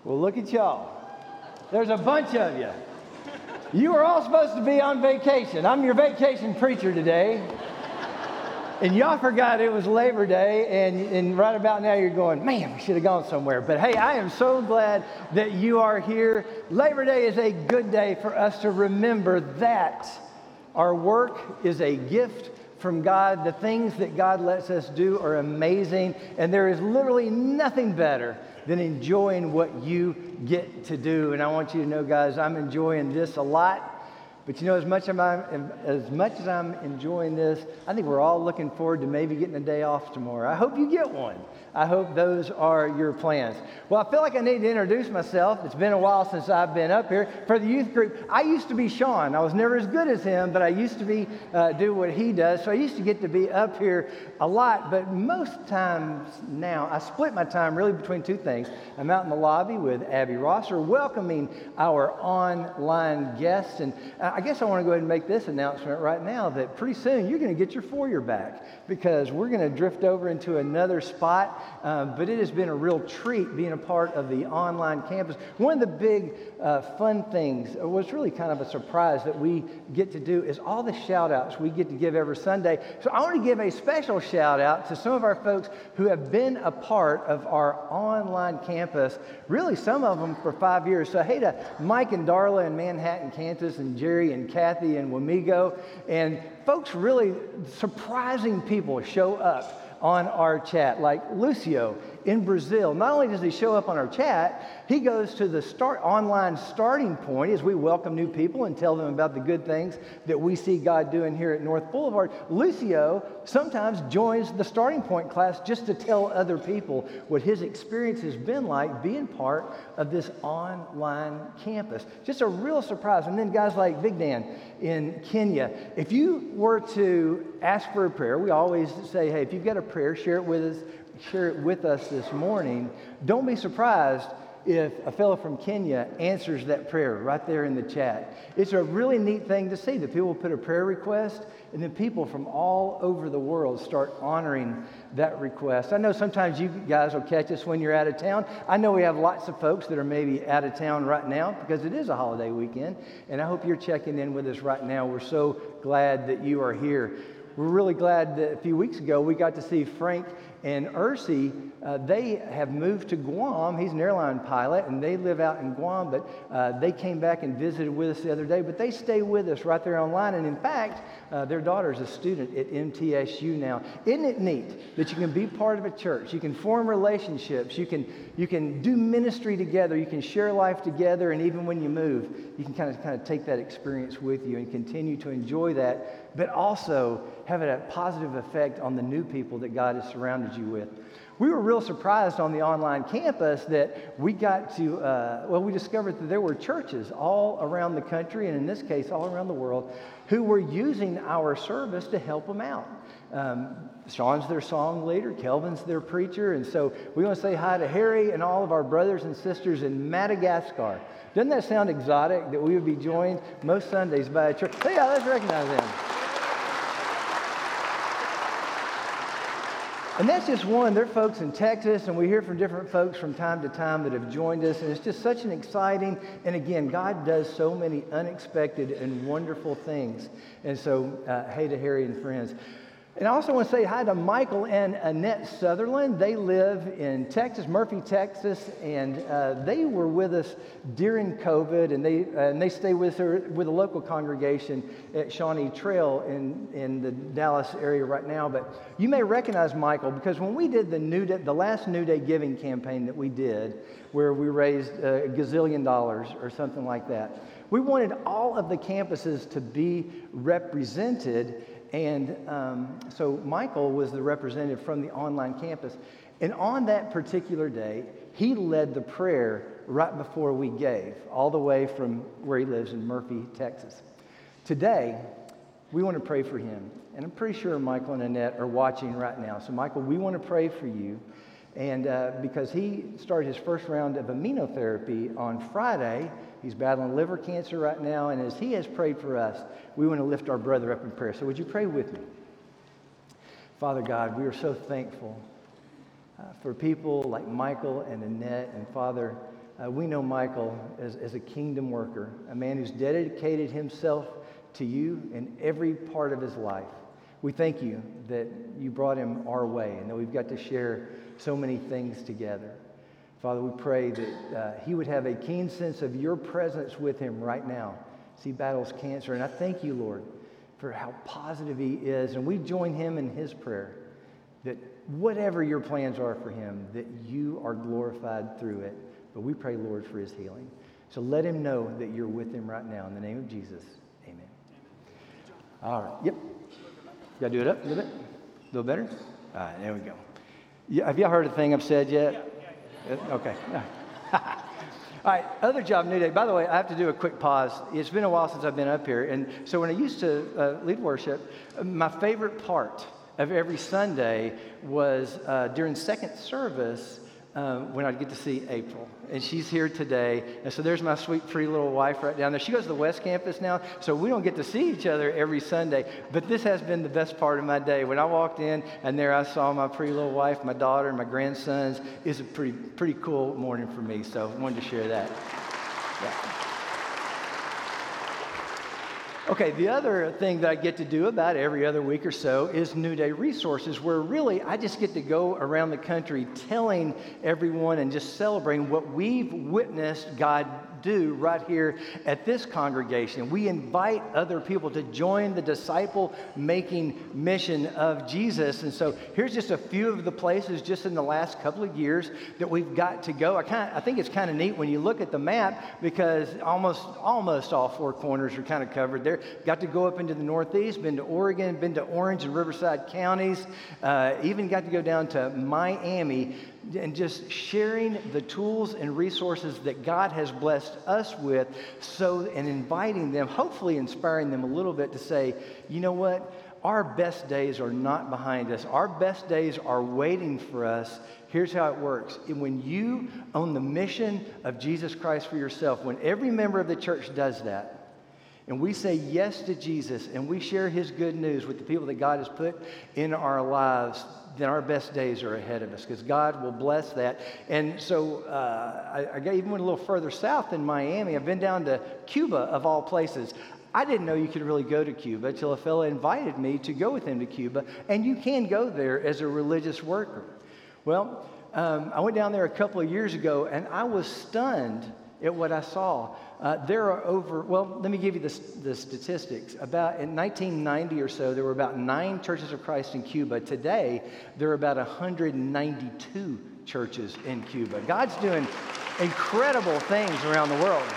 Well, look at y'all. There's a bunch of you. You were all supposed to be on vacation. I'm your vacation preacher today. And y'all forgot it was Labor Day, and right about now you're going, man, we should have gone somewhere. But hey, I am so glad that you are here. Labor Day is a good day for us to remember that our work is a gift from God. The things that God lets us do are amazing, and there is literally nothing better than enjoying what you get to do. And I want you to know, guys, I'm enjoying this a lot. But you know, as much as I'm enjoying this, I think we're all looking forward to maybe getting a day off tomorrow. I hope you get one. I hope those are your plans. Well, I feel like I need to introduce myself. It's been a while since I've been up here. For the youth group, I used to be Sean. I was never as good as him, but I used to do what he does. So I used to get to be up here a lot. But most times now, I split my time really between two things. I'm out in the lobby with Abby Rosser, welcoming our online guests. And I guess I want to go ahead and make this announcement right now that pretty soon you're going to get your foyer back because we're going to drift over into another spot. But it has been a real treat being a part of the online campus. One of the big fun things, was really kind of a surprise that we get to do, is all the shout outs we get to give every Sunday. So I want to give a special shout out to some of our folks who have been a part of our online campus, really some of them for 5 years. So hey to Mike and Darla in Manhattan, Kansas, and Jerry and Kathy in Wamego. And folks, really surprising people show up on our chat, like Lucio in Brazil. Not only does he show up on our chat, he goes to the online starting point as we welcome new people and tell them about the good things that we see God doing here at North Boulevard. Lucio sometimes joins the starting point class just to tell other people what his experience has been like being part of this online campus. Just a real surprise. And then guys like Big Dan in Kenya. If you were to ask for a prayer, we always say, hey, if you've got a prayer, share it with us this morning. Don't be surprised if a fellow from Kenya answers that prayer right there in the chat. It's a really neat thing to see that people put a prayer request and then people from all over the world start honoring that request. I know sometimes you guys will catch us when you're out of town. I know we have lots of folks that are maybe out of town right now because it is a holiday weekend, and I hope you're checking in with us right now. We're so glad that you are here. We're really glad that a few weeks ago we got to see Frank and Ursi. They have moved to Guam. He's an airline pilot, and they live out in Guam, but they came back and visited with us the other day. But they stay with us right there online, and in fact, their daughter's a student at MTSU now. Isn't it neat that you can be part of a church? You can form relationships. You can do ministry together. You can share life together, and even when you move, you can kind of take that experience with you and continue to enjoy that, but also have a positive effect on the new people that God has surrounded you with. We were real surprised on the online campus that we got to, we discovered that there were churches all around the country, and in this case, all around the world, who were using our service to help them out. Sean's their song leader, Kelvin's their preacher, and so we want to say hi to Harry and all of our brothers and sisters in Madagascar. Doesn't that sound exotic that we would be joined most Sundays by a church? So yeah, let's recognize them. And that's just one. They're folks in Texas, and we hear from different folks from time to time that have joined us, and it's just such an exciting, and again, God does so many unexpected and wonderful things. And so, hey to Harry and friends. And I also want to say hi to Michael and Annette Sutherland. They live in Texas, Murphy, Texas, and they were with us during COVID, and they stay with a local congregation at Shawnee Trail in the Dallas area right now. But you may recognize Michael because when we did the last New Day giving campaign that we did, where we raised $1 gazillion or something like that, we wanted all of the campuses to be represented. And so Michael was the representative from the online campus. And on that particular day, he led the prayer right before we gave, all the way from where he lives in Murphy, Texas. Today, we want to pray for him. And I'm pretty sure Michael and Annette are watching right now. So Michael, we want to pray for you. And because he started his first round of immunotherapy on Friday, he's battling liver cancer right now, and as he has prayed for us, we want to lift our brother up in prayer. So would you pray with me? Father God, we are so thankful for people like Michael and Annette, and Father, We know Michael as a kingdom worker, a man who's dedicated himself to you in every part of his life. We thank you that you brought him our way and that we've got to share so many things together. Father, we pray that he would have a keen sense of your presence with him right now as he battles cancer. And I thank you, Lord, for how positive he is. And we join him in his prayer that whatever your plans are for him, that you are glorified through it. But we pray, Lord, for his healing. So let him know that you're with him right now. In the name of Jesus, amen. All right. Yep. Got to do it up a little bit? A little better? All right, there we go. Yeah, have y'all heard the thing I've said yet? Yeah. Okay. All right, other job, New Day. By the way, I have to do a quick pause. It's been a while since I've been up here. And so when I used to lead worship, my favorite part of every Sunday was during second service when I'd get to see April. And she's here today. And so there's my sweet, pretty little wife right down there. She goes to the West Campus now, so we don't get to see each other every Sunday. But this has been the best part of my day. When I walked in, and there I saw my pretty little wife, my daughter, and my grandsons. It's a pretty cool morning for me, so I wanted to share that. Yeah. Okay, the other thing that I get to do about every other week or so is New Day Resources, where really I just get to go around the country telling everyone and just celebrating what we've witnessed God do right here at this congregation. We invite other people to join the disciple-making mission of Jesus. And so here's just a few of the places just in the last couple of years that we've got to go. I think it's kind of neat when you look at the map because almost all four corners are kind of covered there. Got to go up into the Northeast, been to Oregon, been to Orange and Riverside counties, even got to go down to Miami, and just sharing the tools and resources that God has blessed us with, and inviting them, hopefully inspiring them a little bit to say, you know what? Our best days are not behind us. Our best days are waiting for us. Here's how it works. When you own the mission of Jesus Christ for yourself, when every member of the church does that, and we say yes to Jesus, and we share his good news with the people that God has put in our lives, then our best days are ahead of us because God will bless that. And so I even went a little further south in Miami. I've been down to Cuba, of all places. I didn't know you could really go to Cuba until a fellow invited me to go with him to Cuba, and you can go there as a religious worker. Well, I went down there a couple of years ago, and I was stunned at what I saw. There are let me give you the statistics. About in 1990 or so, there were about 9 churches of Christ in Cuba. Today, there are about 192 churches in Cuba. God's doing incredible things around the world.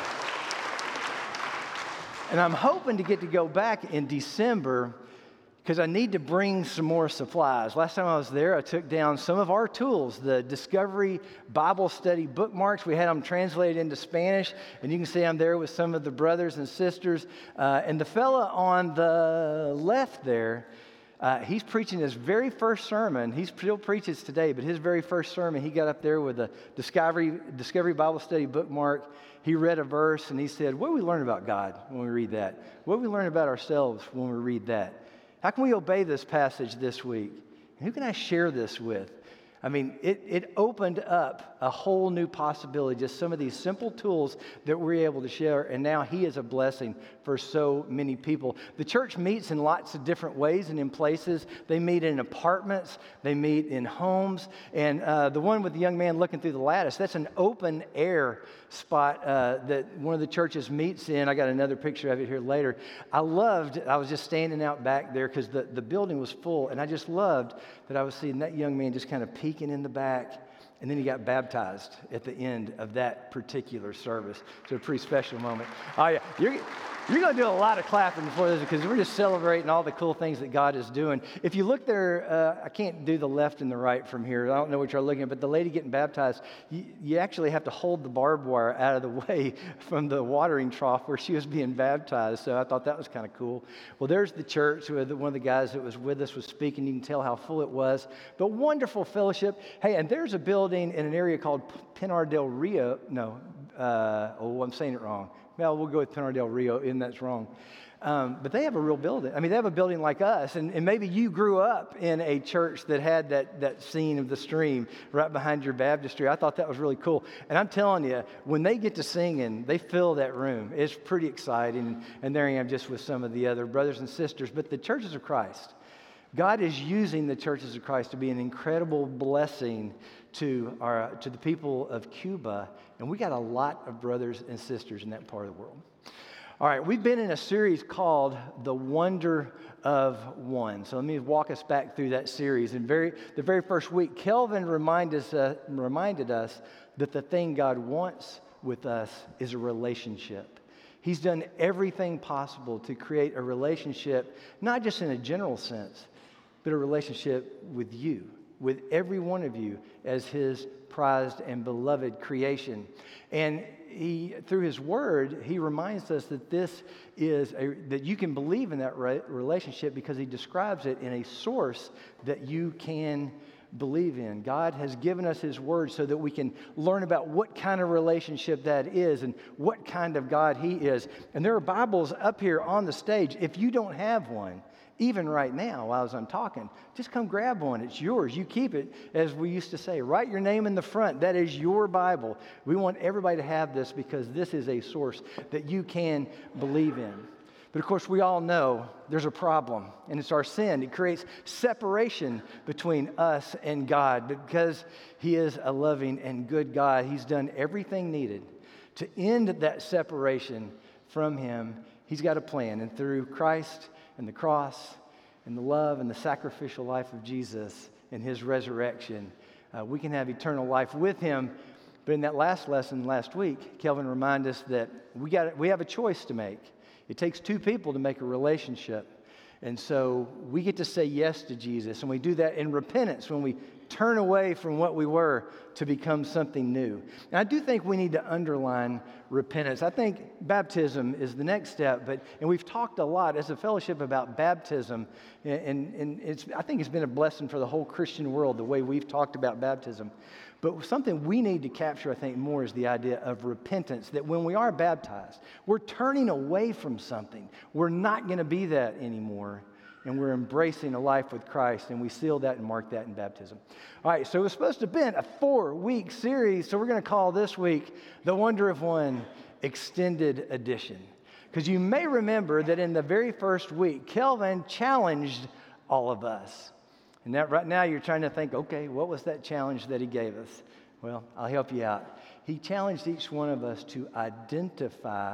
And I'm hoping to get to go back in December because I need to bring some more supplies. Last time I was there, I took down some of our tools, the Discovery Bible Study bookmarks. We had them translated into Spanish, and you can see I'm there with some of the brothers and sisters. And the fella on the left there, he's preaching his very first sermon. He still preaches today, but his very first sermon, he got up there with a Discovery Bible Study bookmark. He read a verse, and he said, what do we learn about God when we read that? What do we learn about ourselves when we read that? How can we obey this passage this week? Who can I share this with? I mean, it opened up a whole new possibility, just some of these simple tools that we're able to share, and now he is a blessing for so many people. The church meets in lots of different ways and in places. They meet in apartments, they meet in homes, and the one with the young man looking through the lattice, that's an open air spot that one of the churches meets in. I got another picture of it here later. I was just standing out back there because the building was full, and I just loved that I was seeing that young man just kind of peeking in the back, and then he got baptized at the end of that particular service. So a pretty special moment. Oh yeah, you're going to do a lot of clapping before this because we're just celebrating all the cool things that God is doing. If you look there, I can't do the left and the right from here. I don't know what you're looking at, but the lady getting baptized, you actually have to hold the barbed wire out of the way from the watering trough where she was being baptized. So I thought that was kind of cool. Well, there's the church where one of the guys that was with us was speaking. You can tell how full it was. But wonderful fellowship. Hey, and there's a building in an area called Pinar del Rio. No, I'm saying it wrong. Well, we'll go with Pinar del Rio, and that's wrong. But they have a real building. I mean, they have a building like us. And maybe you grew up in a church that had that scene of the stream right behind your baptistry. I thought that was really cool. And I'm telling you, when they get to singing, they fill that room. It's pretty exciting. And there I am just with some of the other brothers and sisters. But the churches of Christ, God is using the churches of Christ to be an incredible blessing to the people of Cuba. And we got a lot of brothers and sisters in that part of the world. All right, we've been in a series called The Wonder of One. So let me walk us back through that series. In the very first week, Kelvin reminded us that the thing God wants with us is a relationship. He's done everything possible to create a relationship, not just in a general sense, but a relationship with you, with every one of you as his prized and beloved creation. And through his word, he reminds us that that you can believe in that relationship because he describes it in a source that you can believe in. God has given us his word so that we can learn about what kind of relationship that is and what kind of God he is. And there are Bibles up here on the stage. If you don't have one, even right now, while I'm talking, just come grab one. It's yours. You keep it, as we used to say. Write your name in the front. That is your Bible. We want everybody to have this because this is a source that you can believe in. But of course, we all know there's a problem, and it's our sin. It creates separation between us and God. But because he is a loving and good God, he's done everything needed to end that separation from him. He's got a plan, and through Christ and the cross and the love and the sacrificial life of Jesus and his resurrection, we can have eternal life with him. But in that last lesson last week, Kelvin reminded us that we have a choice to make. It takes two people to make a relationship. And so we get to say yes to Jesus. And we do that in repentance when we turn away from what we were to become something new. And I do think we need to underline repentance. I think baptism is the next step, and we've talked a lot as a fellowship about baptism, and I think it's been a blessing for the whole Christian world, the way we've talked about baptism. But something we need to capture, I think, more is the idea of repentance, that when we are baptized, we're turning away from something. We're not going to be that anymore. And we're embracing a life with Christ, and we seal that and mark that in baptism. All right, so it was supposed to have been a 4-week series, so we're going to call this week The Wonder of One Extended Edition. Because you may remember that in the very first week, Kelvin challenged all of us. And that right now you're trying to think, okay, what was that challenge that he gave us? Well, I'll help you out. He challenged each one of us to identify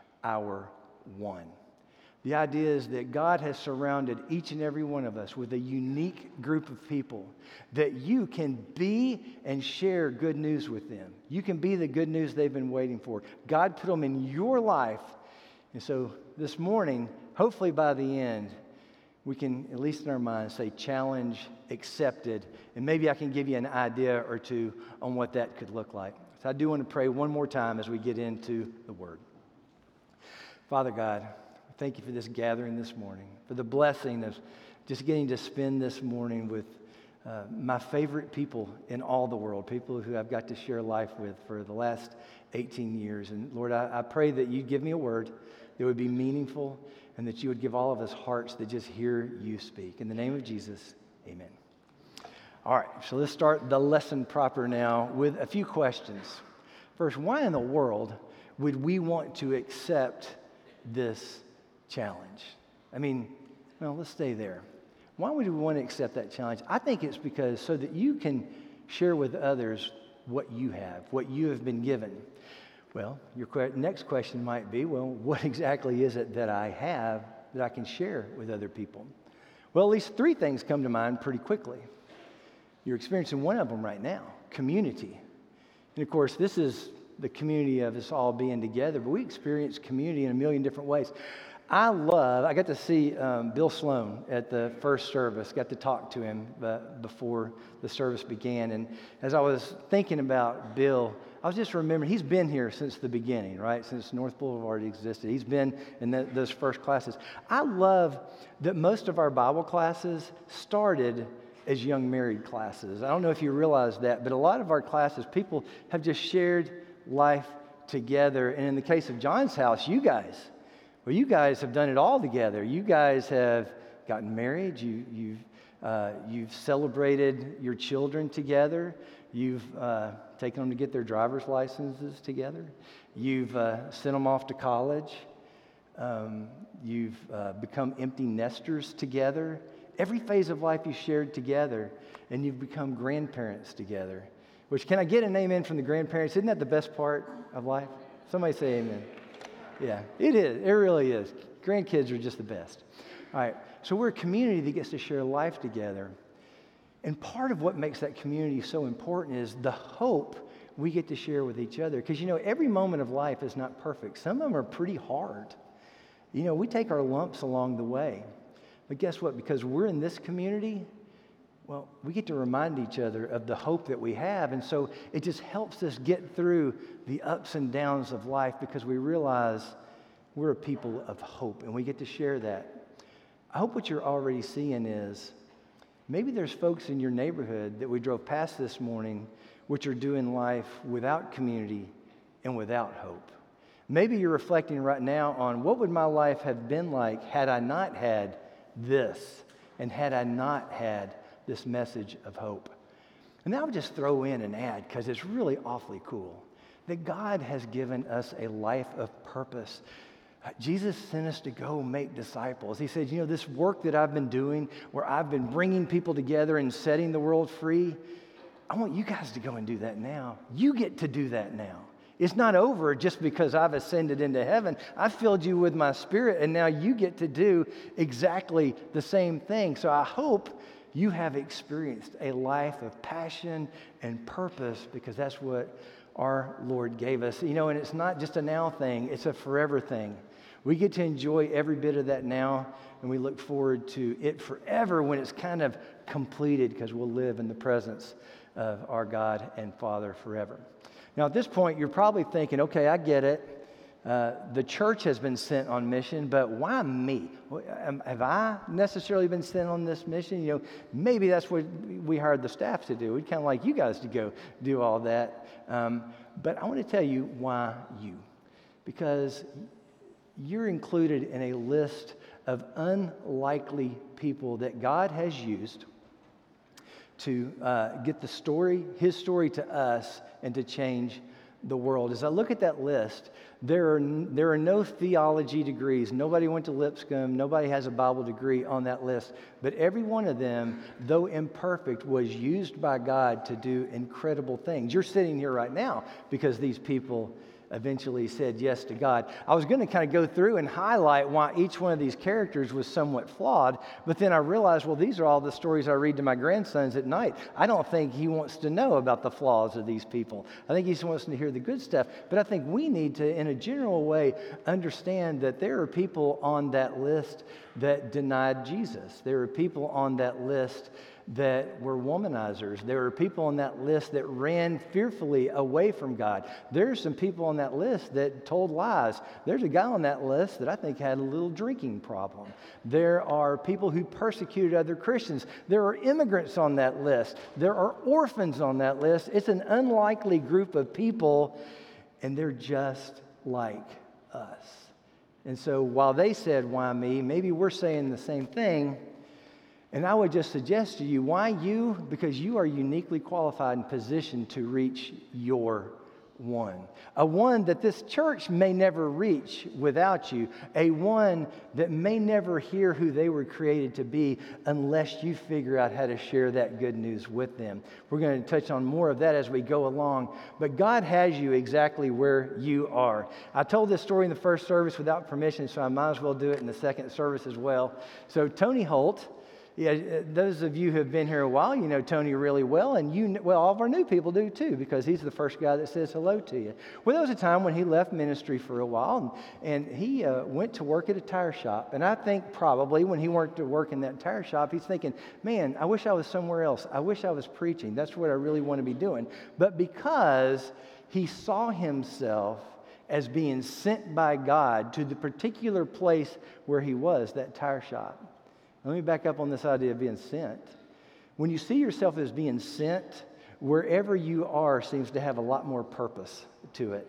our one. The idea is that God has surrounded each and every one of us with a unique group of people that you can be and share good news with them. You can be the good news they've been waiting for. God put them in your life. And so this morning, hopefully by the end, we can, at least in our minds, say challenge accepted. And maybe I can give you an idea or two on what that could look like. So I do want to pray one more time as we get into the Word. Father God, thank you for this gathering this morning, for the blessing of just getting to spend this morning with my favorite people in all the world, people who I've got to share life with for the last 18 years. And Lord, I pray that you'd give me a word that would be meaningful and that you would give all of us hearts that just hear you speak. In the name of Jesus, amen. All right, so let's start the lesson proper now with a few questions. First, why in the world would we want to accept this challenge? I mean, well, let's stay there. Why would we want to accept that challenge? I think it's because so that you can share with others what you have, what you have been given. Well, your next question might be, well, what exactly is it that I have that I can share with other people? Well, at least 3 things come to mind pretty quickly. You're experiencing one of them right now, community. And of course, this is the community of us all being together, but we experience community in a million different ways. I got to see Bill Sloan at the first service, got to talk to him before the service began. And as I was thinking about Bill, I was just remembering, he's been here since the beginning, right? Since North Boulevard existed. He's been in those first classes. I love that most of our Bible classes started as young married classes. I don't know if you realize that, but a lot of our classes, people have just shared life together. And in the case of John's house, you guys, Well, you guys have done it all together. You guys have gotten married. You've celebrated your children together. You've taken them to get their driver's licenses together. You've sent them off to college. You've become empty nesters together. Every phase of life you shared together, and you've become grandparents together. Which, can I get an amen from the grandparents? Isn't that the best part of life? Somebody say amen. Yeah, it is. It really is. Grandkids are just the best. All right, so we're a community that gets to share life together. And part of what makes that community so important is the hope we get to share with each other. Because, every moment of life is not perfect. Some of them are pretty hard. We take our lumps along the way. But guess what? Because we're in this community, well, we get to remind each other of the hope that we have. And so it just helps us get through the ups and downs of life because we realize we're a people of hope and we get to share that. I hope what you're already seeing is maybe there's folks in your neighborhood that we drove past this morning which are doing life without community and without hope. Maybe you're reflecting right now on what would my life have been like had I not had this and had I not had this message of hope. And I would just throw in and add, because it's really awfully cool, that God has given us a life of purpose. Jesus sent us to go make disciples. He said, this work that I've been doing, where I've been bringing people together and setting the world free, I want you guys to go and do that now. You get to do that now. It's not over just because I've ascended into heaven. I filled you with my Spirit, and now you get to do exactly the same thing. So I hope you have experienced a life of passion and purpose because that's what our Lord gave us. And it's not just a now thing, it's a forever thing. We get to enjoy every bit of that now, and we look forward to it forever when it's kind of completed because we'll live in the presence of our God and Father forever. Now, at this point, you're probably thinking, okay, I get it. The church has been sent on mission, but why me? Have I necessarily been sent on this mission? Maybe that's what we hired the staff to do. We'd kind of like you guys to go do all that. But I want to tell you why you. Because you're included in a list of unlikely people that God has used to get the story, his story to us and to change the world. As I look at that list, there are no theology degrees. Nobody went to Lipscomb. Nobody has a Bible degree on that list. But every one of them, though imperfect, was used by God to do incredible things. You're sitting here right now because these people eventually said yes to God. I was going to kind of go through and highlight why each one of these characters was somewhat flawed, but then I realized, well, these are all the stories I read to my grandsons at night. I don't think he wants to know about the flaws of these people. I think he just wants to hear the good stuff. But I think we need to, in a general way, understand that there are people on that list that denied Jesus. There are people on that list that were womanizers. There are people on that list that ran fearfully away from God. There are some people on that list that told lies. There's a guy on that list that I think had a little drinking problem. There are people who persecuted other Christians. There are immigrants on that list. There are orphans on that list. It's an unlikely group of people, and they're just like us. And so while they said, why me, maybe we're saying the same thing. And I would just suggest to you, why you? Because you are uniquely qualified and positioned to reach your one. A one that this church may never reach without you. A one that may never hear who they were created to be unless you figure out how to share that good news with them. We're going to touch on more of that as we go along. But God has you exactly where you are. I told this story in the first service without permission, so I might as well do it in the second service as well. So Tony Holt, yeah, those of you who have been here a while, you know Tony really well, and all of our new people do too, because he's the first guy that says hello to you. Well, there was a time when he left ministry for a while, and he went to work at a tire shop. And I think probably when he went to work in that tire shop, he's thinking, man, I wish I was somewhere else. I wish I was preaching. That's what I really want to be doing. But because he saw himself as being sent by God to the particular place where he was, that tire shop. Let me back up on this idea of being sent. When you see yourself as being sent, wherever you are seems to have a lot more purpose to it.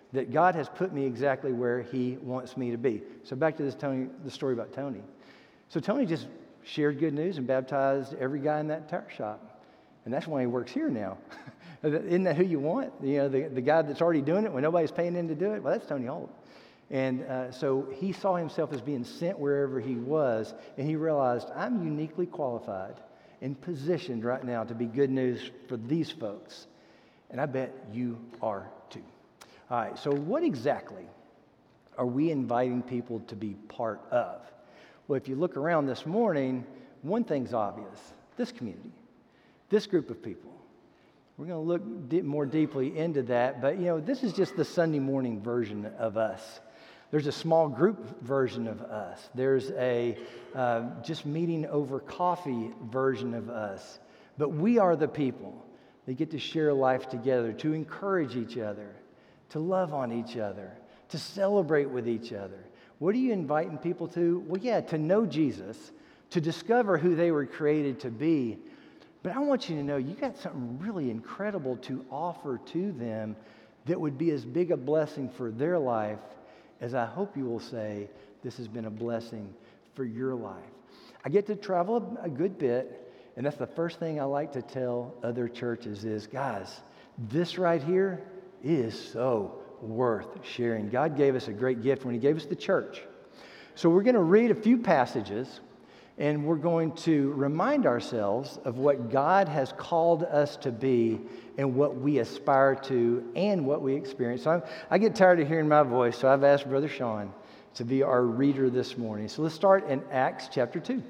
that God has put me exactly where He wants me to be. So back to the story about Tony. So Tony just shared good news and baptized every guy in that tire shop. And that's why he works here now. Isn't that who you want? The guy that's already doing it when nobody's paying him to do it? Well, that's Tony Holt. And so he saw himself as being sent wherever he was, and he realized, I'm uniquely qualified and positioned right now to be good news for these folks. And I bet you are too. All right, so what exactly are we inviting people to be part of? Well, if you look around this morning, one thing's obvious. This community, this group of people. We're going to look more deeply into that, but this is just the Sunday morning version of us. There's a small group version of us. There's a just meeting over coffee version of us. But we are the people that get to share life together, to encourage each other, to love on each other, to celebrate with each other. What are you inviting people to? Well, yeah, to know Jesus, to discover who they were created to be. But I want you to know you got something really incredible to offer to them that would be as big a blessing for their life as I hope you will say this has been a blessing for your life. I get to travel a good bit, and that's the first thing I like to tell other churches is, guys, this right here is so worth sharing. God gave us a great gift when He gave us the church. So we're going to read a few passages, and we're going to remind ourselves of what God has called us to be and what we aspire to and what we experience. So I get tired of hearing my voice, so I've asked Brother Sean to be our reader this morning. So let's start in Acts chapter 2.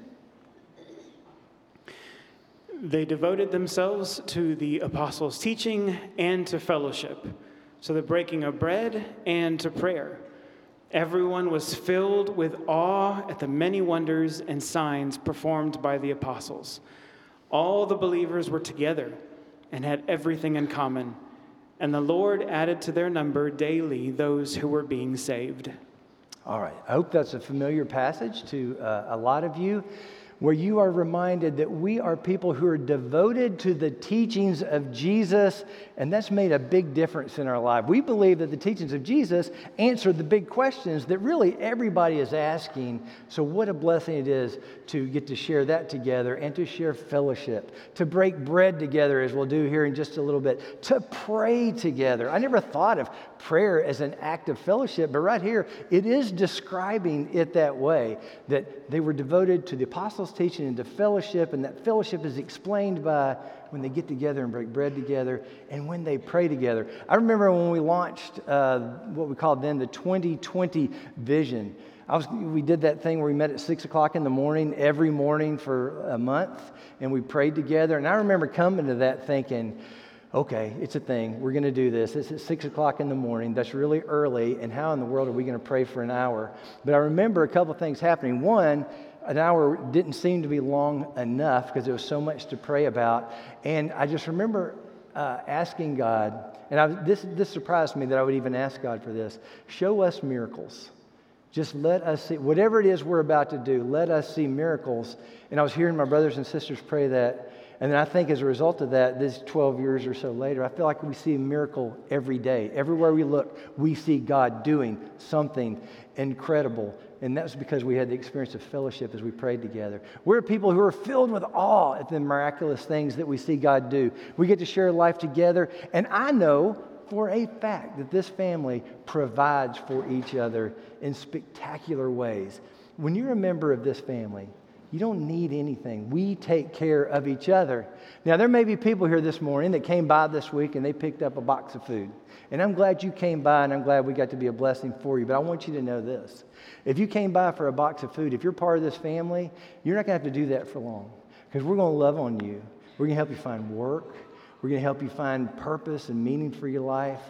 They devoted themselves to the apostles' teaching and to fellowship, to the breaking of bread and to prayer. Everyone was filled with awe at the many wonders and signs performed by the apostles. All the believers were together and had everything in common, and the Lord added to their number daily those who were being saved. All right, I hope that's a familiar passage to a lot of you, where you are reminded that we are people who are devoted to the teachings of Jesus, and that's made a big difference in our life. We believe that the teachings of Jesus answer the big questions that really everybody is asking. So what a blessing it is to get to share that together and to share fellowship, to break bread together, as we'll do here in just a little bit, to pray together. I never thought of prayer as an act of fellowship, but right here, it is describing it that way, that they were devoted to the apostles' teaching and to fellowship, and that fellowship is explained by when they get together and break bread together and when they pray together. I remember when we launched what we called then the 2020 vision. We did that thing where we met at 6 o'clock in the morning every morning for a month, and we prayed together. And I remember coming to that thinking, okay, it's a thing. We're going to do this. It's at 6 o'clock in the morning. That's really early. And how in the world are we going to pray for an hour? But I remember a couple of things happening. One, an hour didn't seem to be long enough because there was so much to pray about. And I just remember asking God, and this surprised me that I would even ask God for this. Show us miracles. Just let us see, whatever it is we're about to do, let us see miracles. And I was hearing my brothers and sisters pray that. And then I think as a result of that, this 12 years or so later, I feel like we see a miracle every day. Everywhere we look, we see God doing something incredible. And that's because we had the experience of fellowship as we prayed together. We're people who are filled with awe at the miraculous things that we see God do. We get to share life together. And I know for a fact that this family provides for each other in spectacular ways. When you're a member of this family, you don't need anything. We take care of each other. Now, there may be people here this morning that came by this week and they picked up a box of food. And I'm glad you came by, and I'm glad we got to be a blessing for you. But I want you to know this. If you came by for a box of food, if you're part of this family, you're not going to have to do that for long, because we're going to love on you. We're going to help you find work. We're going to help you find purpose and meaning for your life.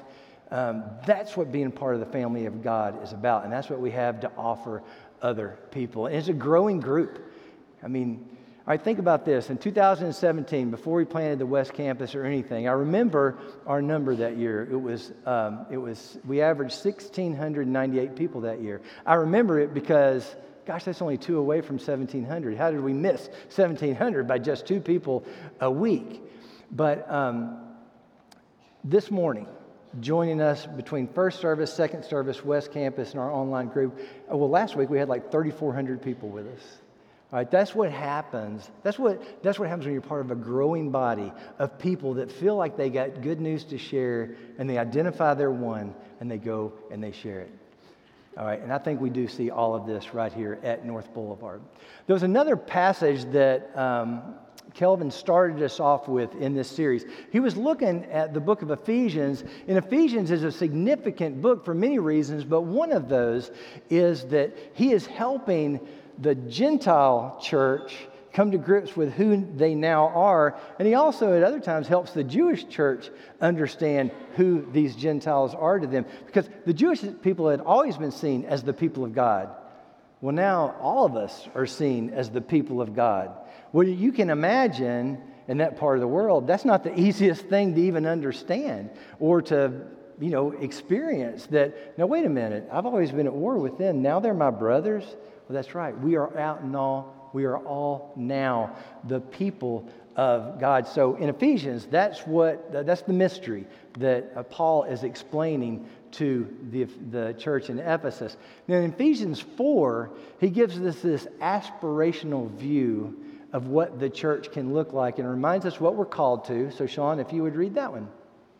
That's what being part of the family of God is about, and that's what we have to offer other people. And it's a growing group. I mean, all right, think about this. In 2017, before we planted the West Campus or anything, I remember our number that year. We averaged 1,698 people that year. I remember it because, gosh, that's only 2 away from 1,700. How did we miss 1,700 by just 2 people a week? But this morning, joining us between first service, second service, West Campus, and our online group. Well, last week we had like 3,400 people with us. All right, that's what happens. That's what happens when you're part of a growing body of people that feel like they got good news to share, and they identify their one, and they go and they share it. All right, and I think we do see all of this right here at North Boulevard. There was another passage that Kelvin started us off with in this series. He was looking at the book of Ephesians, and Ephesians is a significant book for many reasons, but one of those is that he is helping the Gentile church come to grips with who they now are, and he also at other times helps the Jewish church understand who these Gentiles are to them, because the Jewish people had always been seen as the people of God. Well, now all of us are seen as the people of God. Well, you can imagine in that part of the world, that's not the easiest thing to even understand or to, experience that, now wait a minute, I've always been at war with them. Now they're my brothers. Well, that's right. We are all now the people of God. So in Ephesians, that's the mystery that Paul is explaining to the church in Ephesus. Now in Ephesians 4, he gives us this aspirational view of what the church can look like and reminds us what we're called to. So Sean, if you would read that one.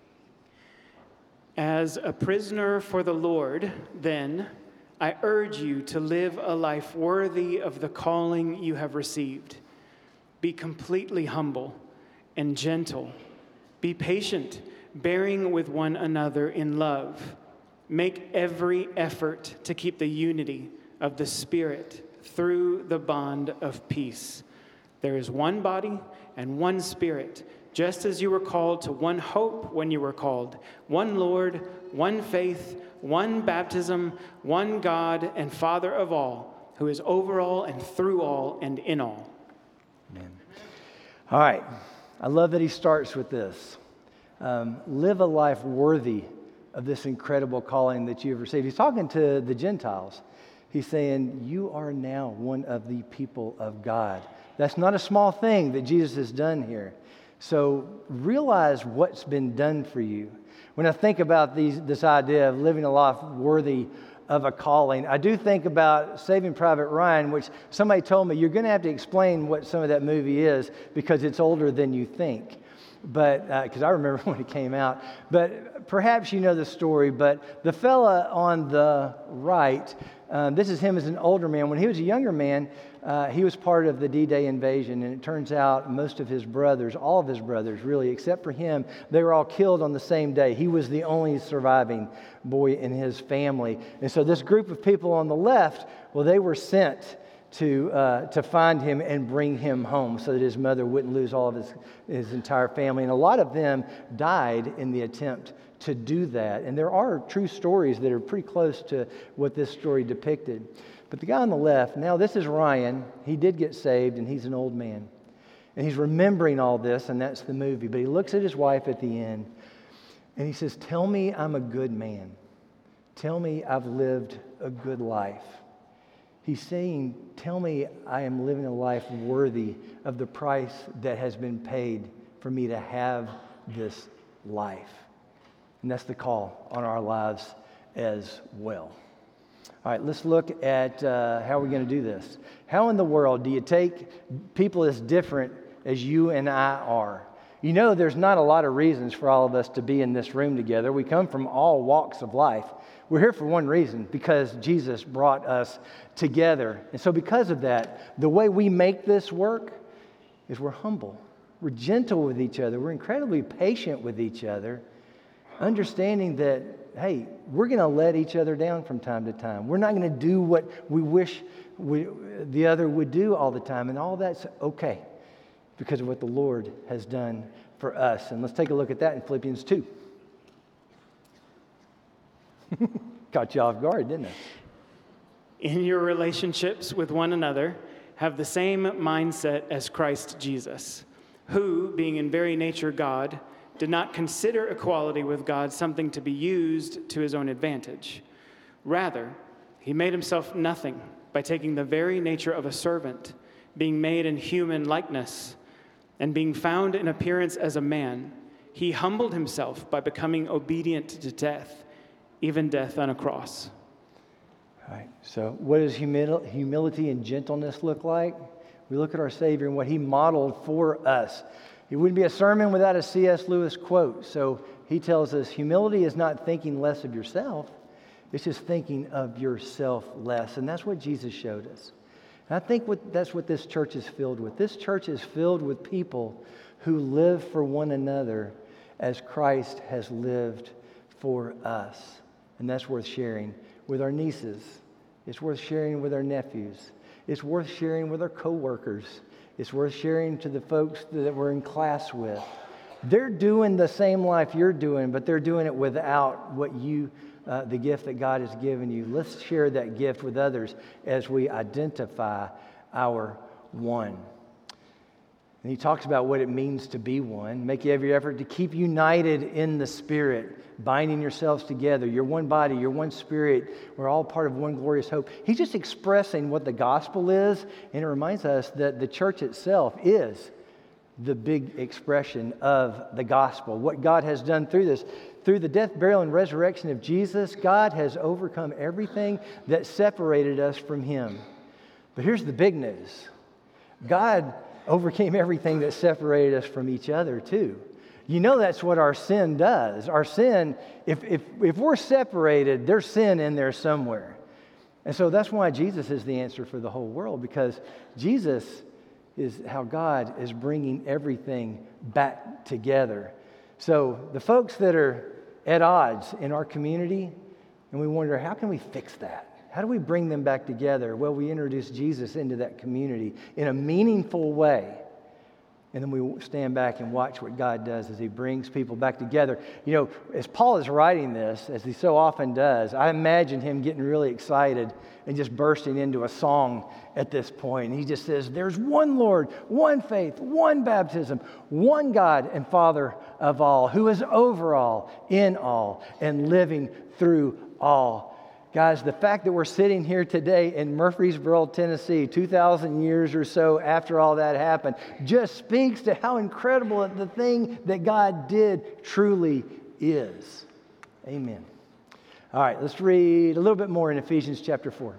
As a prisoner for the Lord, then, I urge you to live a life worthy of the calling you have received. Be completely humble and gentle. Be patient, bearing with one another in love. Make every effort to keep the unity of the Spirit through the bond of peace. There is one body and one Spirit, just as you were called to one hope when you were called, one Lord, one faith, one baptism, one God and Father of all, who is over all and through all and in all. Amen. All right. I love that he starts with this. Live a life worthy of this incredible calling that you've received. He's talking to the Gentiles. He's saying, you are now one of the people of God. That's not a small thing that Jesus has done here. So realize what's been done for you. When I think about this idea of living a life worthy of a calling, I do think about Saving Private Ryan, which somebody told me, you're going to have to explain what some of that movie is because it's older than you think. But because I remember when it came out. But perhaps you know the story, but the fella on the right, this is him as an older man. When he was a younger man, he was part of the D-Day invasion, and it turns out most of his brothers, all of his brothers really, except for him, they were all killed on the same day. He was the only surviving boy in his family. And so this group of people on the left, well, they were sent to find him and bring him home so that his mother wouldn't lose all of his entire family. And a lot of them died in the attempt to do that. And there are true stories that are pretty close to what this story depicted. But the guy on the left, now this is Ryan. He did get saved, and he's an old man. And he's remembering all this, and that's the movie. But he looks at his wife at the end, and he says, tell me I'm a good man. Tell me I've lived a good life. He's saying, tell me I am living a life worthy of the price that has been paid for me to have this life. And that's the call on our lives as well. All right, let's look at how we're going to do this. How in the world do you take people as different as you and I are? You know, there's not a lot of reasons for all of us to be in this room together. We come from all walks of life. We're here for one reason, because Jesus brought us together. And so because of that, the way we make this work is we're humble. We're gentle with each other. We're incredibly patient with each other, understanding that, hey, we're going to let each other down from time to time. We're not going to do what we wish the other would do all the time. And all that's okay because of what the Lord has done for us. And let's take a look at that in Philippians 2. Caught you off guard, didn't it? In your relationships with one another, have the same mindset as Christ Jesus, who, being in very nature God, did not consider equality with God something to be used to his own advantage. Rather, he made himself nothing by taking the very nature of a servant, being made in human likeness, and being found in appearance as a man. he humbled himself by becoming obedient to death, even death on a cross. All right, so what does humility and gentleness look like? We look at our Savior and what he modeled for us. It wouldn't be a sermon without a C.S. Lewis quote. So he tells us humility is not thinking less of yourself. It's just thinking of yourself less. And that's what Jesus showed us. And I think that's what this church is filled with. This church is filled with people who live for one another as Christ has lived for us. And that's worth sharing with our nieces. It's worth sharing with our nephews. It's worth sharing with our coworkers. It's worth sharing to the folks that we're in class with. They're doing the same life you're doing, but they're doing it without the gift that God has given you. Let's share that gift with others as we identify our one. And he talks about what it means to be one. Make every effort to keep united in the Spirit, binding yourselves together. You're one body, you're one spirit. We're all part of one glorious hope. He's just expressing what the gospel is, and it reminds us that the church itself is the big expression of the gospel. What God has done through this. Through the death, burial, and resurrection of Jesus, God has overcome everything that separated us from Him. But here's the big news. God overcame everything that separated us from each other too. You know that's what our sin does. Our sin, if we're separated, there's sin in there somewhere. And so that's why Jesus is the answer for the whole world, because Jesus is how God is bringing everything back together. So the folks that are at odds in our community, and we wonder, how can we fix that? How do we bring them back together? Well, we introduce Jesus into that community in a meaningful way. And then we stand back and watch what God does as He brings people back together. You know, as Paul is writing this, as he so often does, I imagine him getting really excited and just bursting into a song at this point. And he just says, there's one Lord, one faith, one baptism, one God and Father of all, who is over all, in all, and living through all. Guys, the fact that we're sitting here today in Murfreesboro, Tennessee, 2,000 years or so after all that happened, just speaks to how incredible the thing that God did truly is. Amen. All right, let's read a little bit more in Ephesians chapter 4.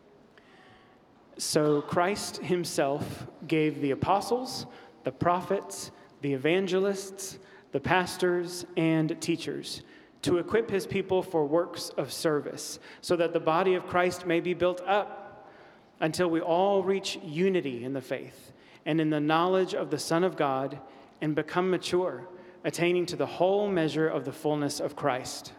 So Christ Himself gave the apostles, the prophets, the evangelists, the pastors, and teachers to equip His people for works of service, so that the body of Christ may be built up until we all reach unity in the faith and in the knowledge of the Son of God and become mature, attaining to the whole measure of the fullness of Christ.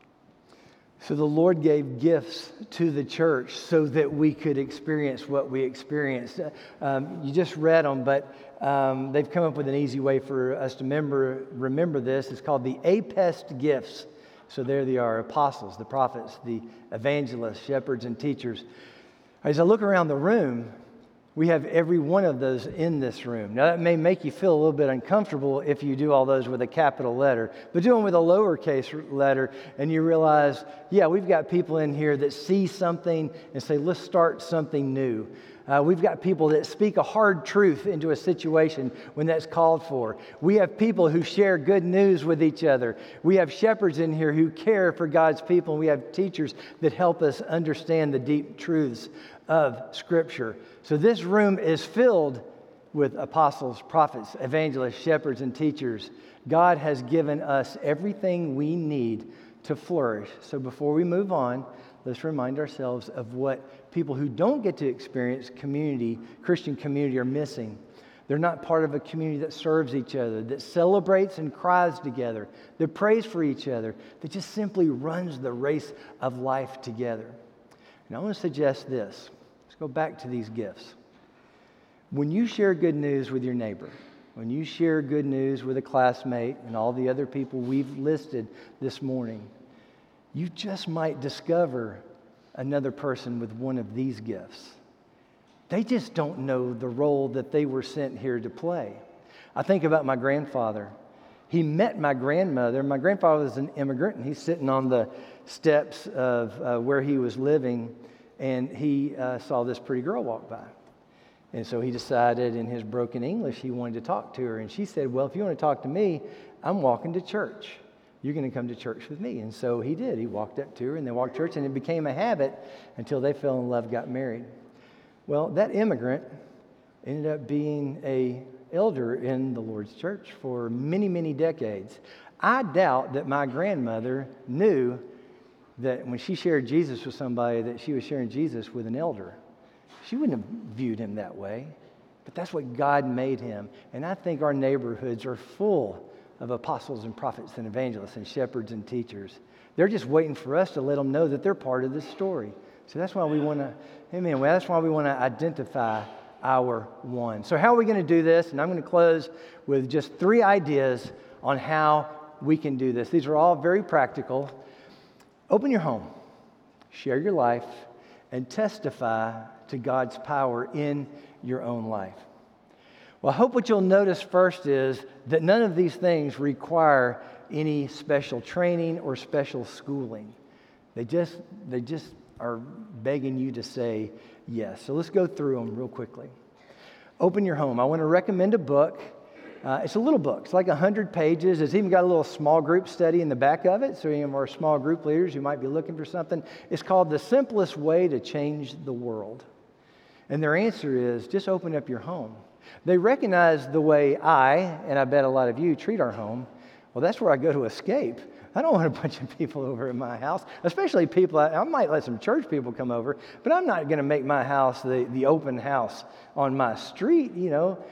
So the Lord gave gifts to the church so that we could experience what we experienced. You just read them, but they've come up with an easy way for us to remember this. It's called the APEST gifts. So there they are, apostles, the prophets, the evangelists, shepherds, and teachers. As I look around the room, we have every one of those in this room. Now, that may make you feel a little bit uncomfortable if you do all those with a capital letter, but do them with a lowercase letter, and you realize, yeah, we've got people in here that see something and say, let's start something new. We've got people that speak a hard truth into a situation when that's called for. We have people who share good news with each other. We have shepherds in here who care for God's people, and we have teachers that help us understand the deep truths of Scripture. So this room is filled with apostles, prophets, evangelists, shepherds, and teachers. God has given us everything we need to flourish. So before we move on, let's remind ourselves of what people who don't get to experience community, Christian community, are missing. They're not part of a community that serves each other, that celebrates and cries together, that prays for each other, that just simply runs the race of life together. And I want to suggest this. Let's go back to these gifts. When you share good news with your neighbor, when you share good news with a classmate and all the other people we've listed this morning, you just might discover another person with one of these gifts. They just don't know the role that they were sent here to play. I think about my grandfather. He met my grandmother. My grandfather was an immigrant, and he's sitting on the steps of where he was living, and he saw this pretty girl walk by. And so he decided in his broken English he wanted to talk to her. And she said, well, if you want to talk to me, I'm walking to church. You're going to come to church with me. And so he did. He walked up to her, and they walked to church, and it became a habit until they fell in love, got married. Well, that immigrant ended up being an elder in the Lord's church for many, many decades. I doubt that my grandmother knew that when she shared Jesus with somebody, that she was sharing Jesus with an elder. She wouldn't have viewed him that way, but that's what God made him. And I think our neighborhoods are full of apostles and prophets and evangelists and shepherds and teachers. They're just waiting for us to let them know that they're part of this story. So that's why we want to, amen, well, that's why we want to identify our one. So how are we going to do this? And I'm going to close with just 3 ideas on how we can do this. These are all very practical. Open your home, share your life, and testify to God's power in your own life. Well, I hope what you'll notice first is that none of these things require any special training or special schooling. They just are begging you to say yes. So let's go through them real quickly. Open your home. I want to recommend a book. It's a little book. It's like 100 pages. It's even got a little small group study in the back of it. So any of our small group leaders who might be looking for something. It's called The Simplest Way to Change the World. And their answer is just open up your home. They recognize the way and I bet a lot of you, treat our home. Well, that's where I go to escape. I don't want a bunch of people over at my house, especially people, I might let some church people come over, but I'm not going to make my house the open house on my street, you know.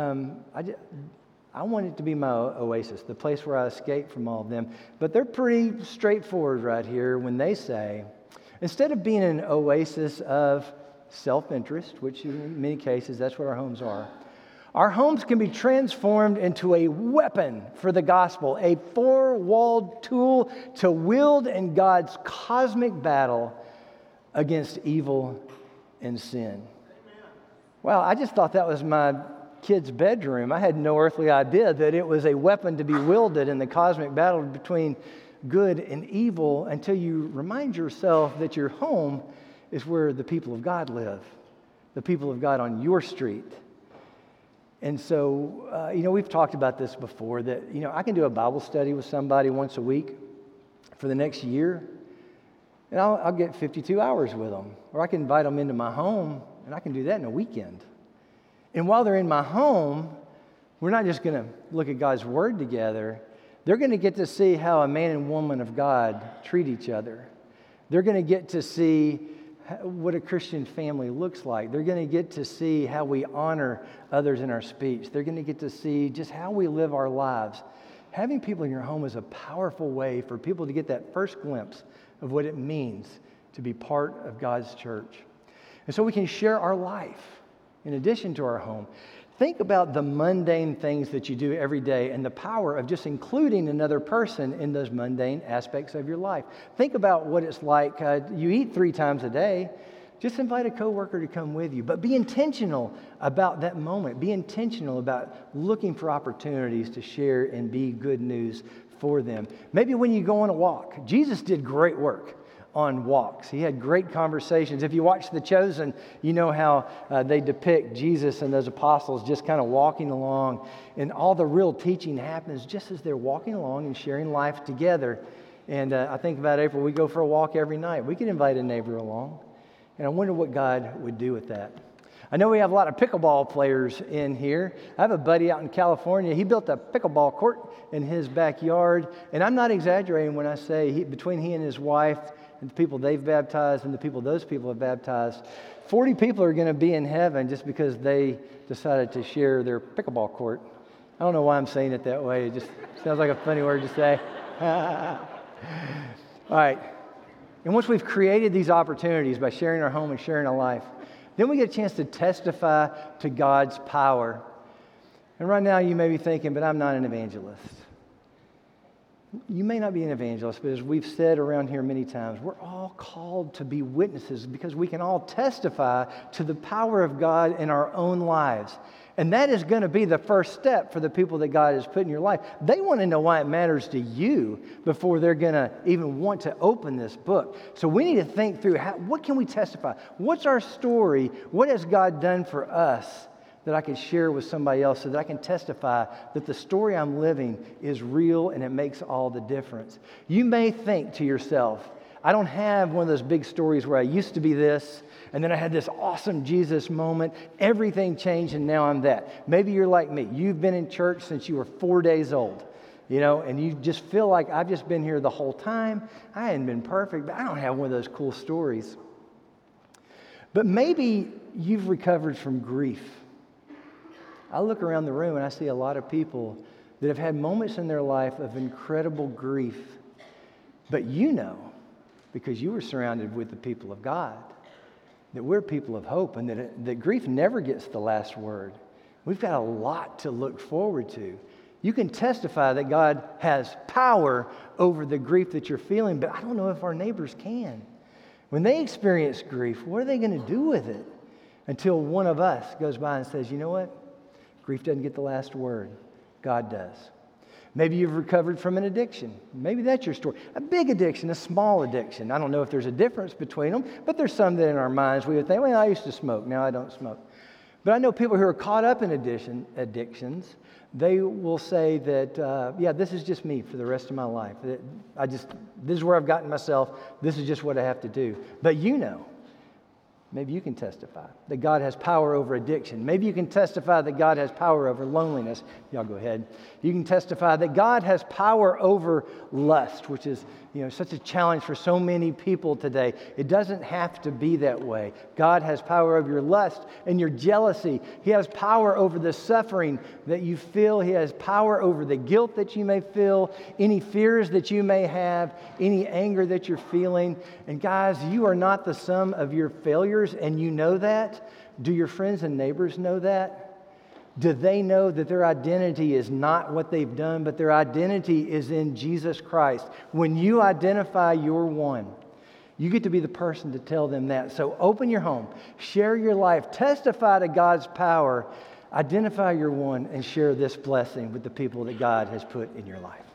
I want it to be my oasis, the place where I escape from all of them. But they're pretty straightforward right here when they say, instead of being an oasis of self-interest, which in many cases that's what our homes are, our homes can be transformed into a weapon for the gospel, a four-walled tool to wield in God's cosmic battle against evil and sin. Well, I just thought that was my kid's bedroom. I had no earthly idea that it was a weapon to be wielded in the cosmic battle between good and evil until you remind yourself that your home is where the people of God live, the people of God on your street. And so, we've talked about this before, that, I can do a Bible study with somebody once a week for the next year, and I'll get 52 hours with them. Or I can invite them into my home, and I can do that in a weekend. And while they're in my home, we're not just going to look at God's Word together. They're going to get to see how a man and woman of God treat each other. They're going to get to see what a Christian family looks like. They're going to get to see how we honor others in our speech. They're going to get to see just how we live our lives. Having people in your home is a powerful way for people to get that first glimpse of what it means to be part of God's church. And so we can share our life in addition to our home. Think about the mundane things that you do every day and the power of just including another person in those mundane aspects of your life. Think about what it's like. You eat 3 times a day. Just invite a coworker to come with you. But be intentional about that moment. Be intentional about looking for opportunities to share and be good news for them. Maybe when you go on a walk. Jesus did great work on walks. He had great conversations. If you watch The Chosen, you know how they depict Jesus and those apostles just kind of walking along, and all the real teaching happens just as they're walking along and sharing life together. And I think about April, we go for a walk every night. We could invite a neighbor along, and I wonder what God would do with that. I know we have a lot of pickleball players in here. I have a buddy out in California. He built a pickleball court in his backyard, and I'm not exaggerating when I say between he and his wife and the people they've baptized and the people those people have baptized, 40 people are going to be in heaven just because they decided to share their pickleball court. I don't know why I'm saying it that way. It just sounds like a funny word to say. All right. And once we've created these opportunities by sharing our home and sharing our life, then we get a chance to testify to God's power. And right now you may be thinking, but I'm not an evangelist. You may not be an evangelist, but as we've said around here many times, we're all called to be witnesses because we can all testify to the power of God in our own lives. And that is going to be the first step for the people that God has put in your life. They want to know why it matters to you before they're going to even want to open this book. So we need to think through what can we testify? What's our story? What has God done for us that I can share with somebody else so that I can testify that the story I'm living is real and it makes all the difference. You may think to yourself, I don't have one of those big stories where I used to be this, and then I had this awesome Jesus moment. Everything changed, and now I'm that. Maybe you're like me. You've been in church since you were 4 days old, and you just feel like I've just been here the whole time. I hadn't been perfect, but I don't have one of those cool stories. But maybe you've recovered from grief. I look around the room and I see a lot of people that have had moments in their life of incredible grief. But because you were surrounded with the people of God, that we're people of hope and that grief never gets the last word. We've got a lot to look forward to. You can testify that God has power over the grief that you're feeling, but I don't know if our neighbors can. When they experience grief, what are they going to do with it? Until one of us goes by and says, you know what? Grief doesn't get the last word. God does. Maybe you've recovered from an addiction. Maybe that's your story. A big addiction, a small addiction. I don't know if there's a difference between them, but there's some that in our minds we would think, well, I used to smoke, now I don't smoke. But I know people who are caught up in addictions, they will say that, this is just me for the rest of my life. This is where I've gotten myself. This is just what I have to do. But maybe you can testify that God has power over addiction. Maybe you can testify that God has power over loneliness. Y'all go ahead. You can testify that God has power over lust, which is, such a challenge for so many people today. It doesn't have to be that way. God has power over your lust and your jealousy. He has power over the suffering that you feel. He has power over the guilt that you may feel, any fears that you may have, any anger that you're feeling. And guys, you are not the sum of your failures, and you know that. Do your friends and neighbors know that? Do they know that their identity is not what they've done, but their identity is in Jesus Christ? When you identify your one, you get to be the person to tell them that. So open your home, share your life, testify to God's power, identify your one, and share this blessing with the people that God has put in your life.